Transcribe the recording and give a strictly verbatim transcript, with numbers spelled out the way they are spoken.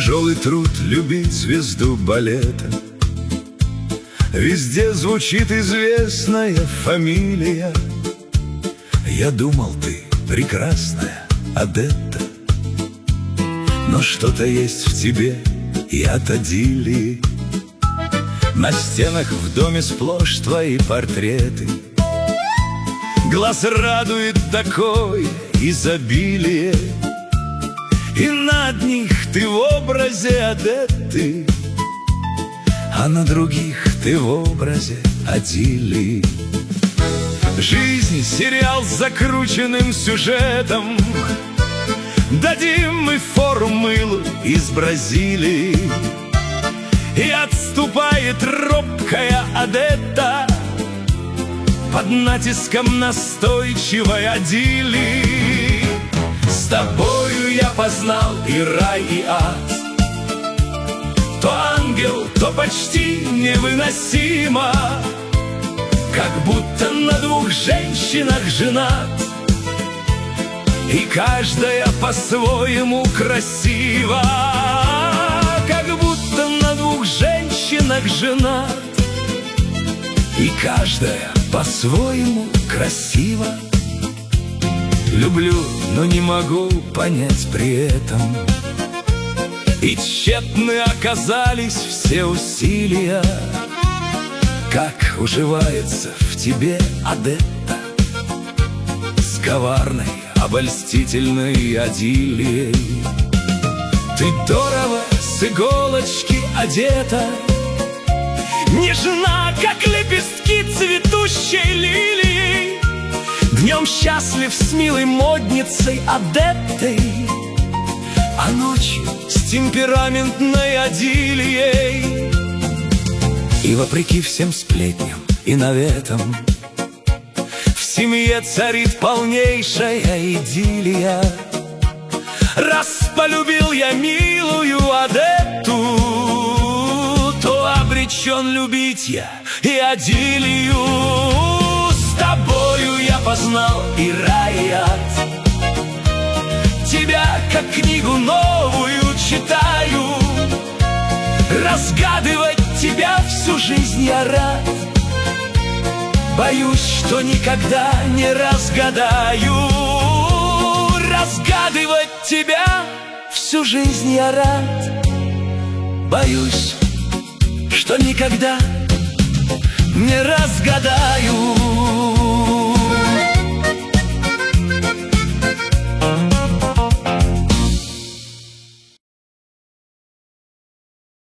Тяжелый труд любить звезду балета. Везде звучит известная фамилия. Я думал, ты прекрасная Одетта, но что-то есть в тебе и от Адилии. На стенах в доме сплошь твои портреты. Глаз радует такое изобилие, и на одних ты в образе Одетты, а на других ты в образе Адилии. Жизнь — сериал с закрученным сюжетом. Дадим мы фору мылу из Бразилии, и отступает робкая Одетта под натиском настойчивой Адилии. С тобою я познал и рай, и ад, то ангел, то почти невыносимо, как будто на двух женщинах женат, и каждая по-своему красива. Как будто на двух женщинах женат, и каждая по-своему красива. Люблю, но не могу понять при этом, и тщетны оказались все усилия. Как уживается в тебе Одетта с коварной, обольстительной Адилией. Ты здорово с иголочки одета, нежна, как лепестки цветущей лилии. Днем счастлив с милой модницей Одеттой, а ночью с темпераментной Адилией. И вопреки всем сплетням и наветам в семье царит полнейшая идиллия. Раз полюбил я милую Одетту, то обречен любить я и Адилию. С тобою я познал и рай, и ад, тебя как книгу новую читаю. Разгадывать тебя всю жизнь я рад, боюсь, что никогда не разгадаю. Разгадывать тебя всю жизнь я рад, боюсь, что никогда не разгадаю.